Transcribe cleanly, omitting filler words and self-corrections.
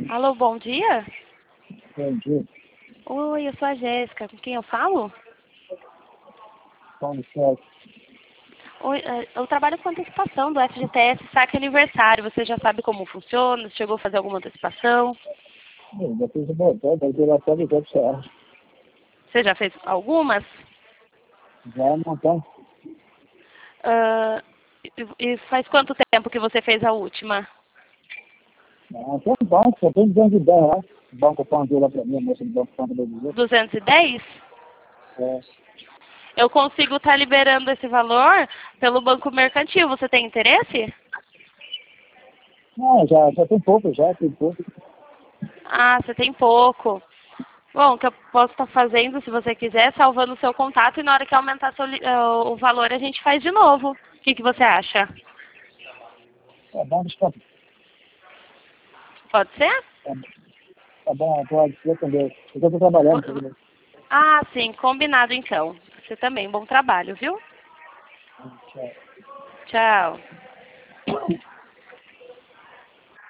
Alô, bom dia? Bom dia. Oi, eu sou a Jéssica. Com quem eu falo? Como está? Oi, eu trabalho com antecipação do FGTS Saque Aniversário. Você já sabe como funciona? Chegou a fazer alguma antecipação? Já fiz o botão, vai ter lá só de tempo certo. Você já fez algumas? Já montar. Ah, e faz quanto tempo que você fez a última? Tem um banco, só tem 210 lá. O banco pandou lá para mim, a moça do banco pandou para dizer. 210? É. Eu consigo estar liberando esse valor pelo Banco Mercantil. Você tem interesse? Não, já tem pouco, já tem pouco. Ah, você tem pouco. Bom, o que eu posso estar fazendo, se você quiser, salvando o seu contato e na hora que aumentar o valor a gente faz de novo. O que você acha? Tá bom, desculpa. Pode ser? Tá bom, pode ser também. Eu estou trabalhando, entendeu? Ah, sim, combinado então. Você também, bom trabalho, viu? Tchau. Tchau.